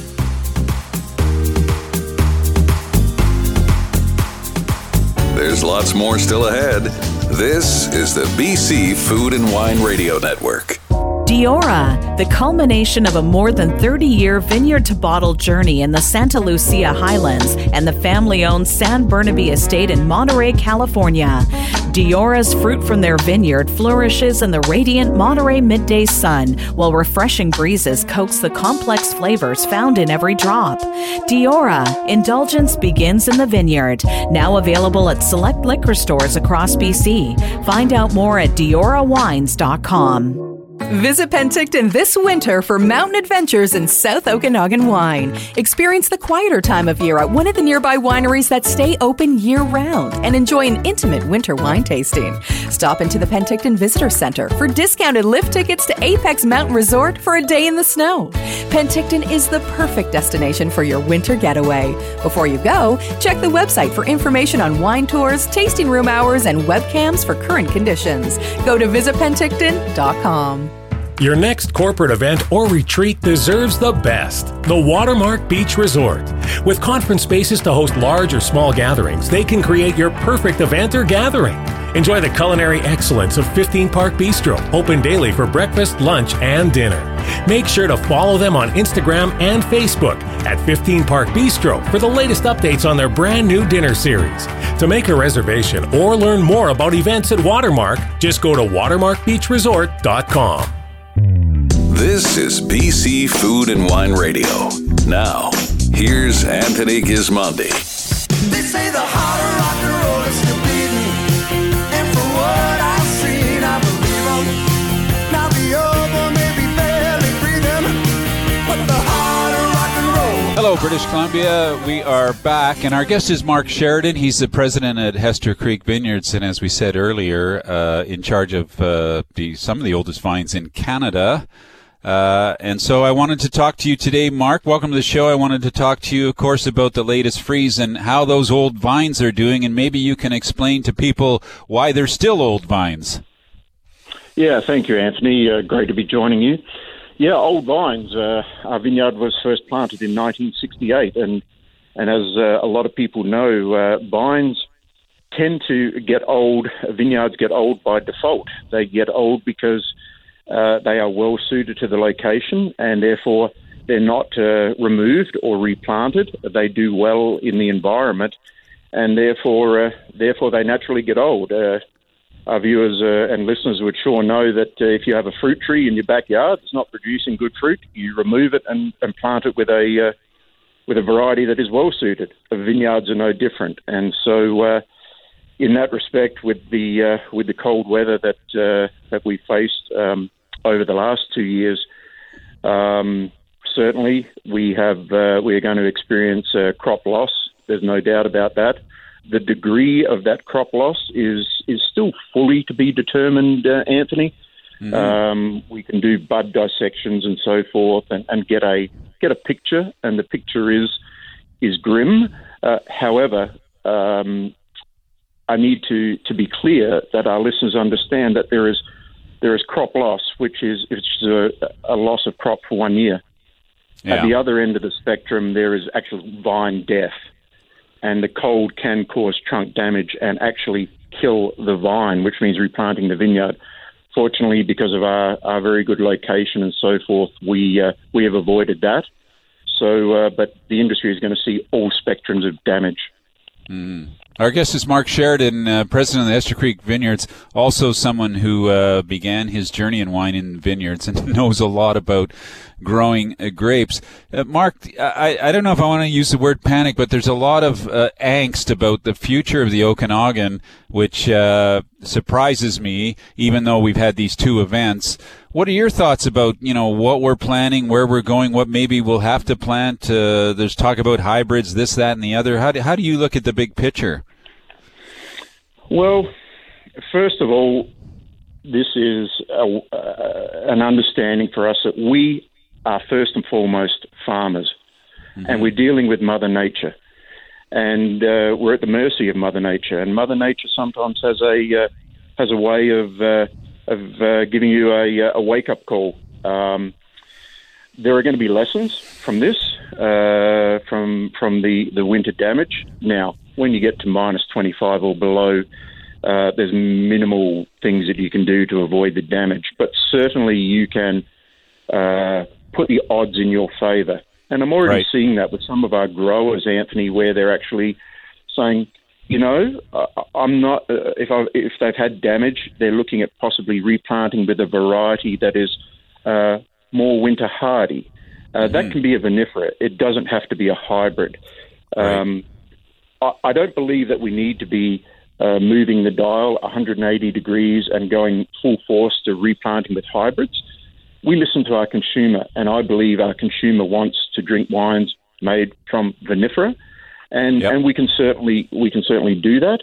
There's lots more still ahead. This is the BC Food and Wine Radio Network. Diora, the culmination of a more than 30-year vineyard-to-bottle journey in the Santa Lucia Highlands and the family-owned San Burnaby Estate in Monterey, California. Diora's fruit from their vineyard flourishes in the radiant Monterey midday sun, while refreshing breezes coax the complex flavors found in every drop. Diora, indulgence begins in the vineyard. Now available at select liquor stores across BC. Find out more at diorawines.com. Visit Penticton this winter for mountain adventures in South Okanagan wine. Experience the quieter time of year at one of the nearby wineries that stay open year-round and enjoy an intimate winter wine tasting. Stop into the Penticton Visitor Center for discounted lift tickets to Apex Mountain Resort for a day in the snow. Penticton is the perfect destination for your winter getaway. Before you go, check the website for information on wine tours, tasting room hours, and webcams for current conditions. Go to visitpenticton.com. Your next corporate event or retreat deserves the best. The Watermark Beach Resort. With conference spaces to host large or small gatherings, they can create your perfect event or gathering. Enjoy the culinary excellence of 15 Park Bistro, open daily for breakfast, lunch, and dinner. Make sure to follow them on Instagram and Facebook at 15 Park Bistro for the latest updates on their brand new dinner series. To make a reservation or learn more about events at Watermark, just go to watermarkbeachresort.com. This is BC Food and Wine Radio. Now, here's Anthony Gismondi. They say the heart of rock and roll is still beating, and for what I've seen, I believe them. Now the other may be barely breathing, but the heart of rock and roll. Hello, British Columbia. We are back, and our guest is Mark Sheridan. He's the president at Hester Creek Vineyards, and as we said earlier, in charge of some of the oldest vines in Canada. And so I wanted to talk to you today, Mark. Welcome to the show. I wanted to talk to you, of course, about the latest freeze and how those old vines are doing, and maybe you can explain to people why they're still old vines. Yeah, thank you, Anthony. Great to be joining you. Yeah, old vines. Our vineyard was first planted in 1968, and as a lot of people know, vines tend to get old. Vineyards get old by default. They get old because they are well suited to the location, and therefore they're not removed or replanted. They do well in the environment, and therefore they naturally get old. Our viewers and listeners would sure know that if you have a fruit tree in your backyard that's not producing good fruit, you remove it and plant it with a variety that is well suited. The vineyards are no different, and so. In that respect, with the cold weather that we faced over the last 2 years, certainly we are going to experience crop loss. There's no doubt about that. The degree of that crop loss is still fully to be determined, Anthony. Mm-hmm. We can do bud dissections and so forth, and get a picture, and the picture is grim. However. I need to be clear that our listeners understand that there is crop loss, which is a loss of crop for 1 year. Yeah. At the other end of the spectrum, there is actual vine death, and the cold can cause trunk damage and actually kill the vine, which means replanting the vineyard. Fortunately, because of our very good location and so forth, we have avoided that. So, but the industry is going to see all spectrums of damage. Mm. Our guest is Mark Sheridan, president of the Hester Creek Vineyards, also someone who began his journey in wine in vineyards and knows a lot about growing grapes. Mark, I don't know if I want to use the word panic, but there's a lot of angst about the future of the Okanagan, which surprises me, even though we've had these two events. What are your thoughts about, what we're planning, where we're going, what maybe we'll have to plant? There's talk about hybrids, this, that, and the other. How do you look at the big picture? Well, first of all, this is an understanding for us that we are first and foremost farmers, and we're dealing with Mother Nature, and we're at the mercy of Mother Nature. And Mother Nature sometimes has a way of giving you a wake-up call. There are going to be lessons from this, from the winter damage. Now, when you get to minus 25 or below, there's minimal things that you can do to avoid the damage. But certainly you can put the odds in your favour. And I'm already seeing that with some of our growers, Anthony, where they're actually saying, you know, I'm not. If they've had damage, they're looking at possibly replanting with a variety that is more winter hardy. That can be a vinifera. It doesn't have to be a hybrid. I don't believe that we need to be moving the dial 180 degrees and going full force to replanting with hybrids. We listen to our consumer, and I believe our consumer wants to drink wines made from vinifera, and we can certainly do that.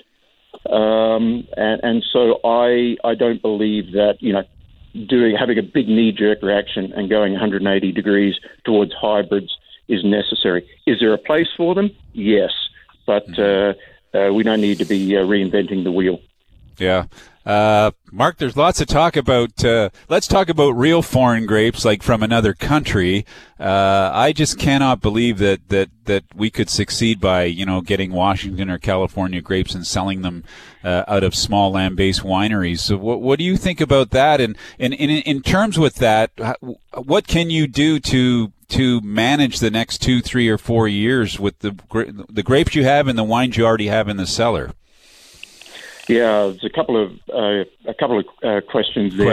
And so I don't believe that, you know, having a big knee-jerk reaction and going 180 degrees towards hybrids is necessary. Is there a place for them? Yes, but we don't need to be reinventing the wheel. Yeah. Mark, there's lots of talk about, let's talk about real foreign grapes, like from another country. I just cannot believe that we could succeed by, you know, getting Washington or California grapes and selling them out of small land-based wineries. So what do you think about that? And in terms with that, what can you do to manage the next 2, 3, or 4 years with the grapes you have and the wines you already have in the cellar? Yeah, there's a couple of questions there.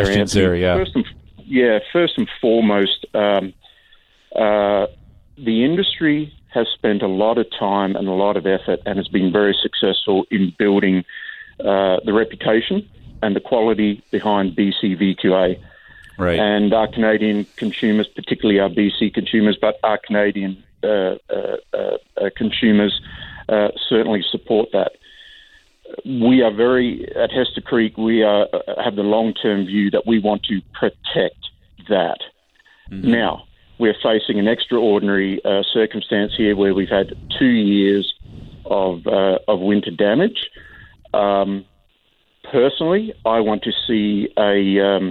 First and foremost, the industry has spent a lot of time and a lot of effort and has been very successful in building the reputation and the quality behind BC VQA. Right. And our Canadian consumers, particularly our BC consumers, but our Canadian consumers certainly support that. We are at Hester Creek, we have the long-term view that we want to protect that. Mm-hmm. Now, we're facing an extraordinary circumstance here where we've had 2 years of winter damage. Personally, I want to see a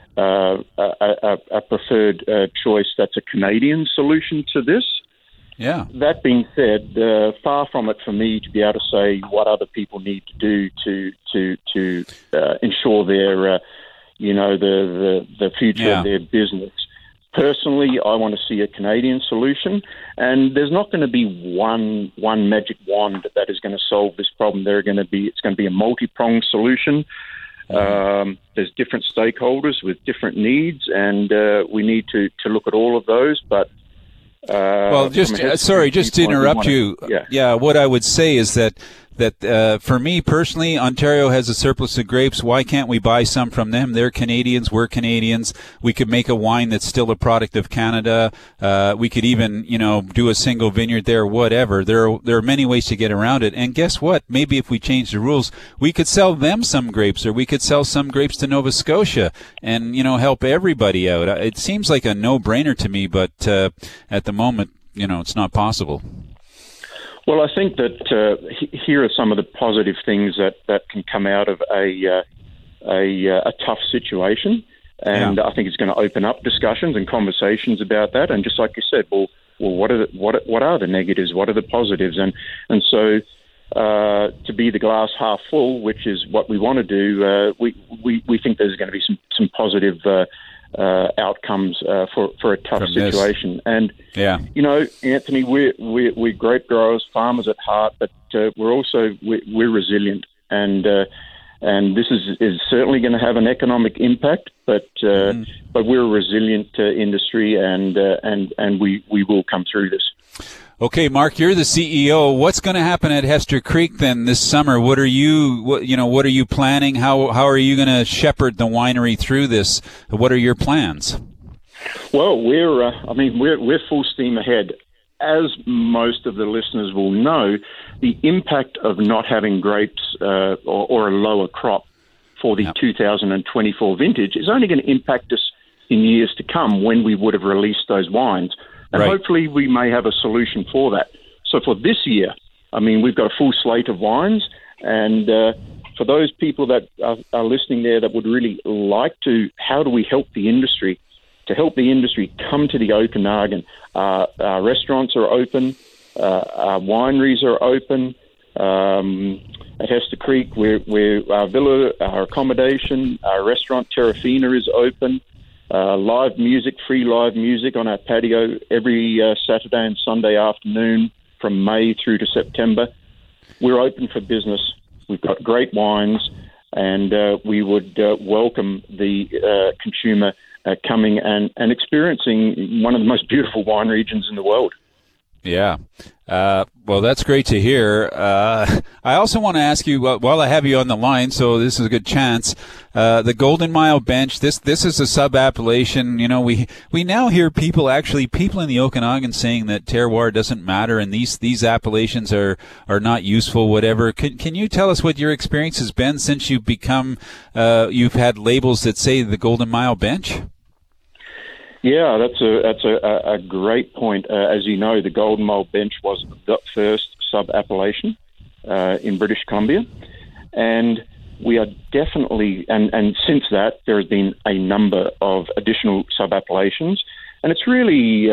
preferred choice that's a Canadian solution to this. Yeah. That being said, far from it for me to be able to say what other people need to do to ensure their, the future of their business. Personally, I want to see a Canadian solution, and there's not going to be one magic wand that is going to solve this problem. It's going to be a multi-pronged solution. There's different stakeholders with different needs, and we need to look at all of those, but well, just to interrupt you. Yeah, what I would say is that for me personally, Ontario has a surplus of grapes. Why can't we buy some from them? They're Canadians. We're Canadians. We could make a wine that's still a product of Canada. We could even, do a single vineyard there, whatever. There are many ways to get around it. And guess what? Maybe if we change the rules, we could sell them some grapes, or we could sell some grapes to Nova Scotia and, help everybody out. It seems like a no-brainer to me, but at the moment, it's not possible. Well, I think that here are some of the positive things that can come out of a tough situation, and I think it's going to open up discussions and conversations about that. And just like you said, well, what are the negatives? What are the positives? And so to be the glass half full, which is what we want to do, we think there's going to be some positive outcomes for a tough situation. And Anthony, we're grape growers, farmers at heart, but we're resilient, and this is certainly going to have an economic impact. But we're a resilient industry, and we will come through this. Okay, Mark, you're the CEO. What's going to happen at Hester Creek then this summer? What are you planning? How are you going to shepherd the winery through this? What are your plans? Well, we're full steam ahead. as most of the listeners will know, the impact of not having grapes or a lower crop for the 2024 vintage is only going to impact us in years to come when we would have released those wines. And hopefully we may have a solution for that. So for this year, I mean, we've got a full slate of wines. And for those people that are listening there that would really like to, how do we help the industry? To help the industry come to the Okanagan, our restaurants are open, our wineries are open. At Hester Creek, our villa, our accommodation, our restaurant Terrafina is open. Live music, free live music on our patio every Saturday and Sunday afternoon from May through to September. We're open for business. We've got great wines, and we would welcome the consumer coming and experiencing one of the most beautiful wine regions in the world. Yeah. Well, that's great to hear. I also want to ask you, while I have you on the line, so this is a good chance, the Golden Mile Bench, this is a sub-appellation. You know, we now hear people in the Okanagan saying that terroir doesn't matter and these appellations are not useful, whatever. Can you tell us what your experience has been since you've you've had labels that say the Golden Mile Bench? Yeah, that's a great point. As you know, the Golden Mile Bench was the first sub-appellation in British Columbia, and we are definitely, and since that, there has been a number of additional sub-appellations, and it's really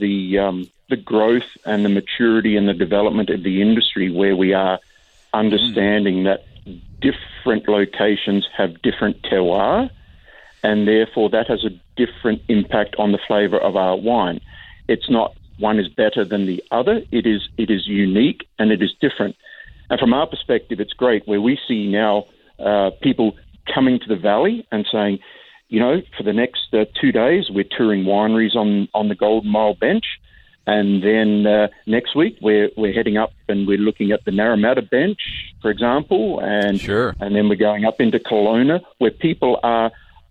the growth and the maturity and the development of the industry where we are understanding that different locations have different terroir, and therefore that has a different impact on the flavour of our wine. It's not one is better than the other. It is unique and it is different. And from our perspective, it's great where we see now people coming to the valley and saying, you know, for the next 2 days, we're touring wineries on the Golden Mile Bench. And then next week, we're heading up and we're looking at the Naramata Bench, for example. And then we're going up into Kelowna, where people are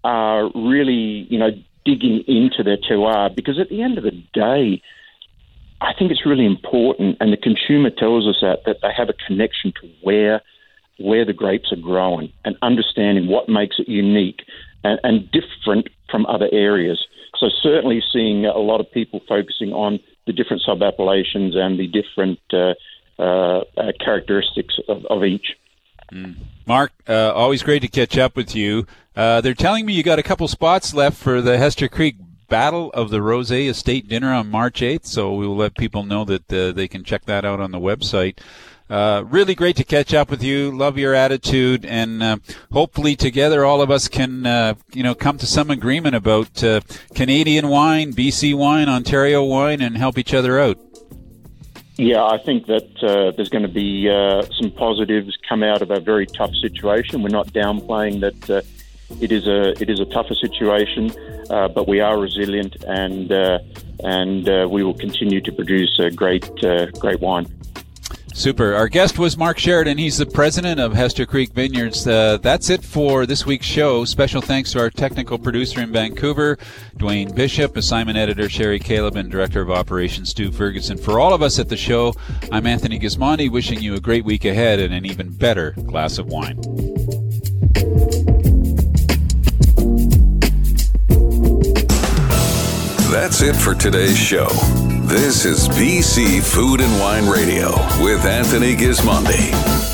really, you know, digging into their terroir, because at the end of the day, I think it's really important, and the consumer tells us that they have a connection to where the grapes are growing and understanding what makes it unique and different from other areas. So certainly seeing a lot of people focusing on the different sub-appellations and the different characteristics of each. Mark, always great to catch up with you. They're telling me you got a couple spots left for the Hester Creek Battle of the Rosé Estate Dinner on March 8th, so we will let people know that they can check that out on the website. Really great to catch up with you. Love your attitude, and hopefully together all of us can come to some agreement about Canadian wine, BC wine, Ontario wine, and help each other out. Yeah, I think that there's going to be some positives come out of a very tough situation. We're not downplaying that it is a tougher situation, but we are resilient, and we will continue to produce great wine. Super. Our guest was Mark Sheridan. He's the president of Hester Creek Vineyards. That's it for this week's show. Special thanks to our technical producer in Vancouver, Dwayne Bishop, assignment editor Sherry Caleb, and director of operations Stu Ferguson. For all of us at the show, I'm Anthony Gismondi, wishing you a great week ahead and an even better glass of wine. That's it for today's show. This is BC Food and Wine Radio with Anthony Gismondi.